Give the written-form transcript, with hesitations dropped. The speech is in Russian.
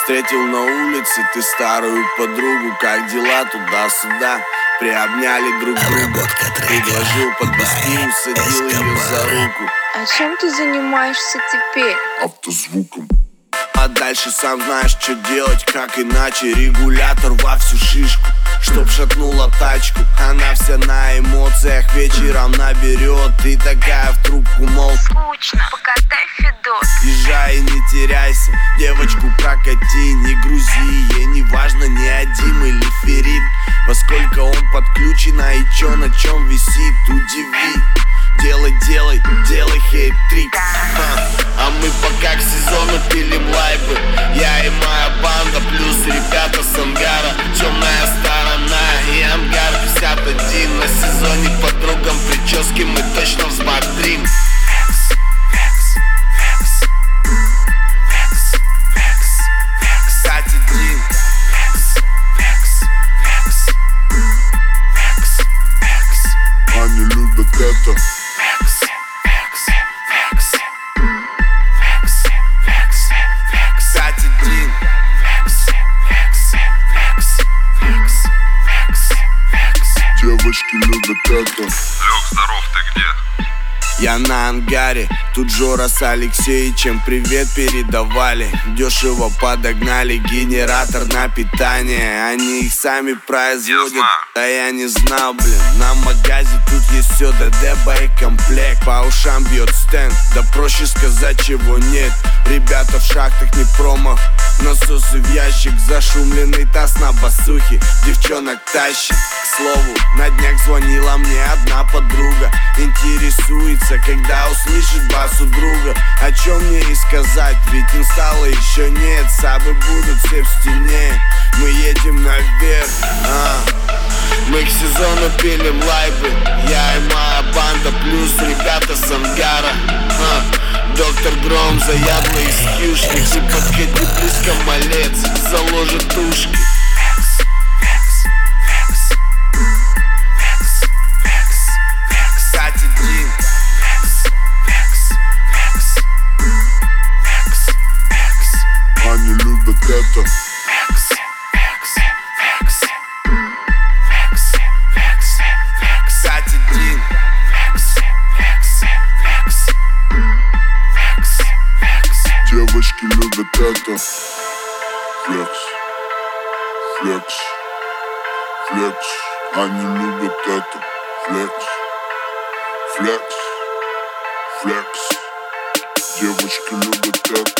Встретил на улице ты старую подругу. Как дела туда-сюда? Приобняли друг друга. Предложил подвезти, усадил ее за руку. А чем ты занимаешься теперь? Автозвуком. А дальше сам знаешь, что делать, как иначе. Регулятор во всю шишку, чтоб шатнула тачку. Она вся на эмоциях, вечером наберет. Ты такая в трубку, мол, Скучно, покатай Фидос. езжай и не теряйся, девочку прокати, не грузи. Ей не важно, не один или феррит, поскольку он подключен, а и чё на чем висит, удиви. Делай, делай, делай хейт-трик. А мы пока к сезону пилим лайбы. Я и моя банда, плюс ребята с ангара. Темная сторона и ангар 51. На сезоне подругам прически мы точно взбодрим. Кстати, Дин, они любят это. Кстати, Дин, девочки любят это. Лёг, здоров, ты где? Я на ангаре, тут Жора с Алексеичем привет передавали. Дешево подогнали генератор на питание. Они их сами производят, Я знаю. а я не знал, блин. На магазе тут есть все, ДД, боекомплект. По ушам бьет стенд, да проще сказать, чего нет. Ребята в шахтах не промах, насосы в ящик, зашумленный таз на басухе. Девчонок тащит, к слову, на днях звонила мне одна подруга. Интересуется, когда услышит бас у друга. О чем мне и сказать, ведь инсталла еще нет. Сабы будут все в стене, мы едем наверх. Мы к сезону пилим лайбы. Я и моя банда, плюс ребята с ангара. Доктор Гром, заядлый скьюшник. Ты подходи близко, малец, заложит ушки. Кстати, Дин, они любят это. Кстати, Дин, девочки любят это. Флекс, флекс, флекс, они любят это. Флекс, флекс, флекс, девочки любят это.